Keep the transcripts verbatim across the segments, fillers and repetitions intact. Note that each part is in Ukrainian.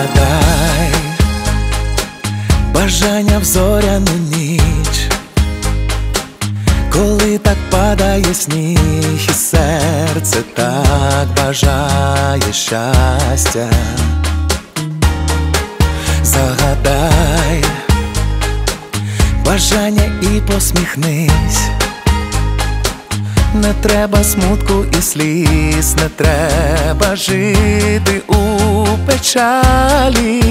Загадай бажання в зоряну ніч, коли так падає сніг, і серце так бажає щастя. Загадай бажання і посміхнись. Не треба смутку і сліз, не треба жити у печалі.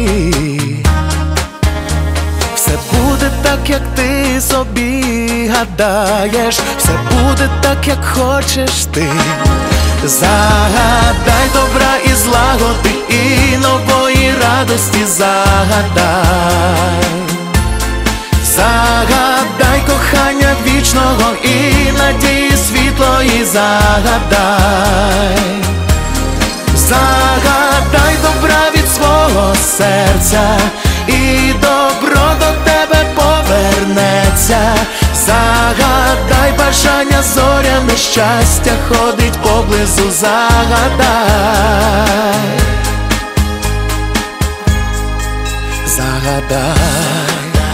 Все буде так, як ти собі гадаєш, все буде так, як хочеш ти. Загадай добра і злагоди, і нової радості загадай. Загадай кохання вічного і надії світлої загадай. Загадай добра від свого серця, і добро до тебе повернеться. Загадай бажання зоряне, щастя ходить поблизу загадай. Загадай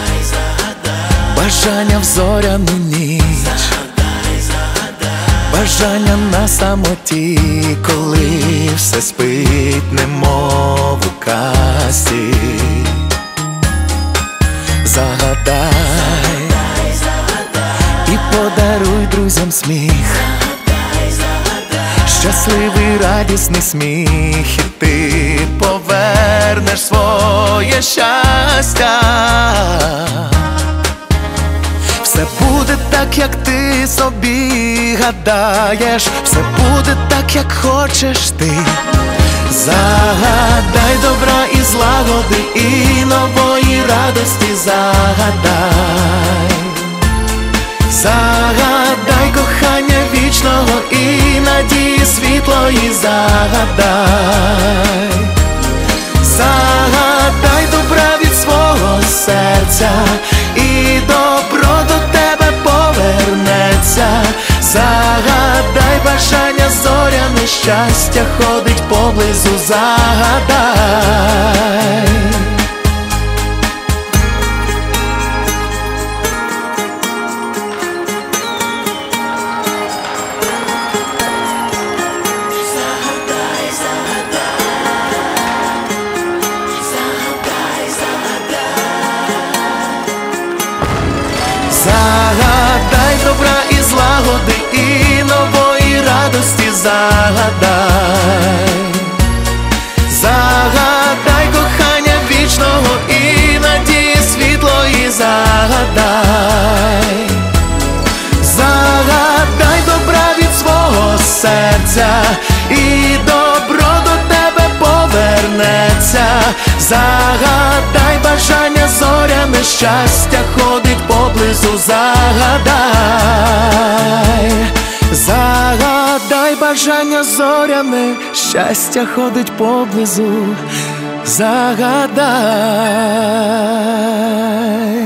бажання в зоряну ніч, бажання на самоті, коли все спить, немов у казці. Загадай і подаруй друзям сміх, щасливий радісний сміх, і ти повернеш своє щастя. Все буде так, як ти собі гадаєш, все буде так, як хочеш ти. Загадай добра і злагоди, і нової радості загадай. Загадай кохання вічного і надії світлої загадай. Загадай добра від свого серця, і добро до тебе повернеться. Загадай бажання зоряне, щастя ходить поблизу загадай. Загадай добра і злагоди, і нової радості загадай. Загадай кохання вічного і надії світлої загадай. Загадай добра від свого серця, і добро до тебе повернеться. Загадай бажання зоряне, щастя ходить поблизу загадай. Загадай бажання зоряне, щастя ходить поблизу загадай.